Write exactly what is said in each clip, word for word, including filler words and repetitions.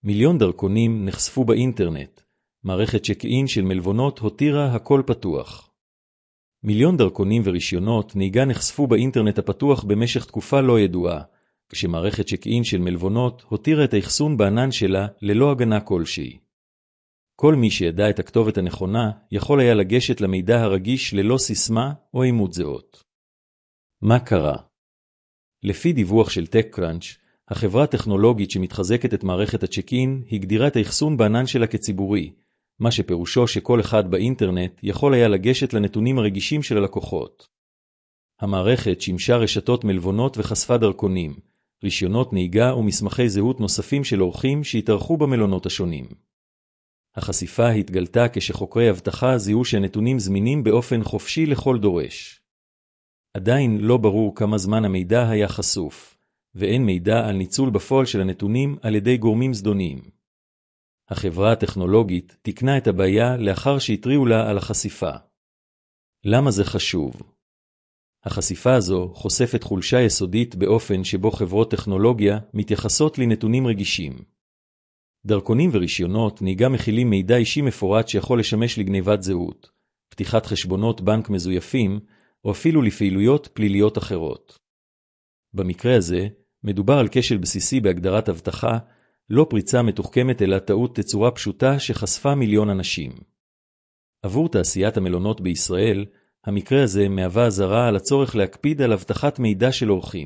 מיליון דרכונים נחשפו באינטרנט. מערכת צ'ק-אין של מלונות הותירה הכל פתוח. מיליון דרכונים ורישיונות נהיגה נחשפו באינטרנט הפתוח במשך תקופה לא ידועה, כשמערכת צ'ק-אין של מלונות הותירה את האחסון בענן שלה ללא הגנה כלשהי. כל מי שידע את הכתובת הנכונה יכול היה לגשת למידע הרגיש ללא סיסמה או אימות זהות. מה קרה? לפי דיווח של TechCrunch, החברה הטכנולוגית שמתחזקת את מערכת הצ'ק-אין הגדירה את האחסון בענן שלה כציבורי, מה שפירושו שכל אחד באינטרנט יכול היה לגשת לנתונים הרגישים של הלקוחות. המערכת שימשה רשתות מלונות וחשפה דרכונים, רישיונות נהיגה ומסמכי זהות נוספים של אורחים שהתארחו במלונות השונים. החשיפה התגלתה כשחוקרי אבטחה זיהו שהנתונים זמינים באופן חופשי לכל דורש. עדיין לא ברור כמה זמן המידע היה חשוף, ואין מידע על ניצול בפועל של הנתונים על ידי גורמים זדוניים. החברה הטכנולוגית תיקנה את הבעיה לאחר שהתריעו לה על החשיפה. למה זה חשוב? החשיפה הזו חושפת חולשה יסודית באופן שבו חברות טכנולוגיה מתייחסות לנתונים רגישים. דרכונים ורישיונות נהיגה מכילים מידע אישי מפורט שיכול לשמש לגניבת זהות, פתיחת חשבונות בנק מזויפים, או אפילו לפעילויות פליליות אחרות. במקרה הזה, מדובר על כשל בסיסי בהגדרת אבטחה, לא פריצה מתוחכמת אלא טעות תצורה פשוטה שחשפה מיליון אנשים. עבור תעשיית המלונות בישראל, המקרה הזה מהווה אזהרה על הצורך להקפיד על אבטחת מידע של אורחים.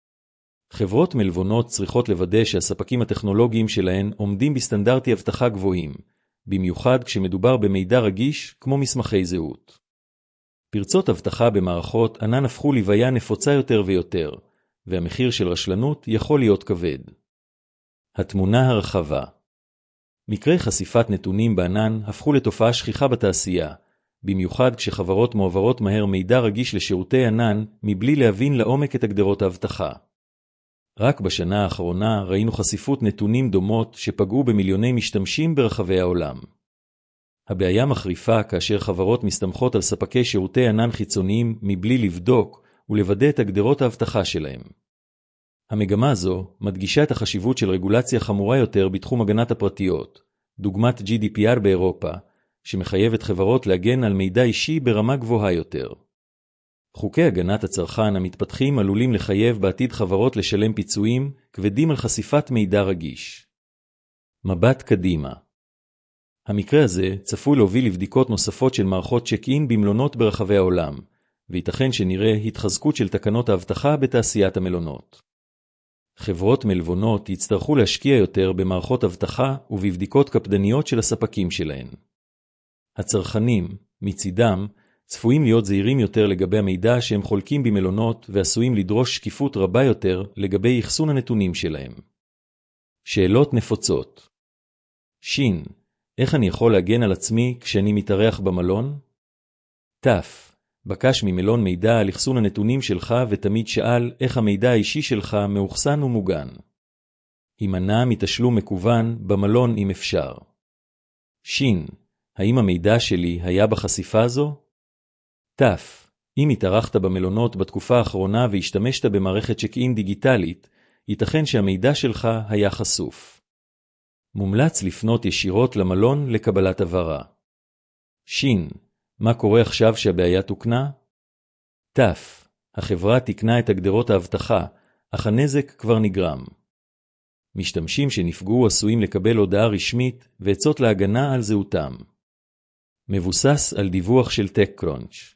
חברות מלונות צריכות לוודא שהספקים הטכנולוגיים שלהן עומדים בסטנדרטי אבטחה גבוהים, במיוחד כשמדובר במידע רגיש כמו מסמכי זהות. פרצות אבטחה במערכות ענן הפכו לבעיה נפוצה יותר ויותר, והמחיר של רשלנות יכול להיות כבד. התמונה הרחבה. מקרי חשיפת נתונים בענן הפכו לתופעה שכיחה בתעשייה, במיוחד כשחברות מועברות מהר מידע רגיש לשירותי ענן מבלי להבין לעומק את הגדרות האבטחה. רק בשנה האחרונה ראינו חשיפות נתונים דומות שפגעו במיליוני משתמשים ברחבי העולם. הבעיה מחריפה כאשר חברות מסתמכות על ספקי שירותי ענן חיצוניים מבלי לבדוק ולוודא את הגדרות האבטחה שלהם. המגמה הזו מדגישה את החשיבות של רגולציה חמורה יותר בתחום הגנת הפרטיות, דוגמת ג'י די פי אר באירופה, שמחייבת חברות להגן על מידע אישי ברמה גבוהה יותר. חוקי הגנת הצרכן המתפתחים עלולים לחייב בעתיד חברות לשלם פיצויים כבדים על חשיפת מידע רגיש. מבט קדימה. המקרה הזה צפוי להוביל לבדיקות נוספות של מערכות צ'ק-אין במלונות ברחבי העולם, וייתכן שנראה התחזקות של תקנות האבטחה בתעשיית המלונות. חברות מלונות יצטרכו להשקיע יותר במערכות אבטחה ובבדיקות קפדניות של הספקים שלהן. הצרכנים, מצידם, צפויים להיות זהירים יותר לגבי המידע שהם חולקים במלונות ועשויים לדרוש שקיפות רבה יותר לגבי אחסון הנתונים שלהם. שאלות נפוצות. שין, איך אני יכול להגן על עצמי כשאני מתארח במלון? תף, בקש ממלון מידע על אחסון הנתונים שלך ותמיד שאל איך המידע האישי שלך מאוחסן ומוגן. הימנע מתשלום מקוון במלון אם אפשר. שין, האם המידע שלי היה בחשיפה הזו? תף, אם התארחת במלונות בתקופה האחרונה והשתמשת במערכת צ'ק-אין דיגיטלית, ייתכן שהמידע שלך היה חשוף. מומלץ לפנות ישירות למלון לקבלת הבהרה. שין, מה קורה עכשיו שהבעיה תוקנה? תף, החברה תקנה את הגדרות האבטחה, אך הנזק כבר נגרם. משתמשים שנפגעו עשויים לקבל הודעה רשמית ועצות להגנה על זהותם. מבוסס על דיווח של TechCrunch.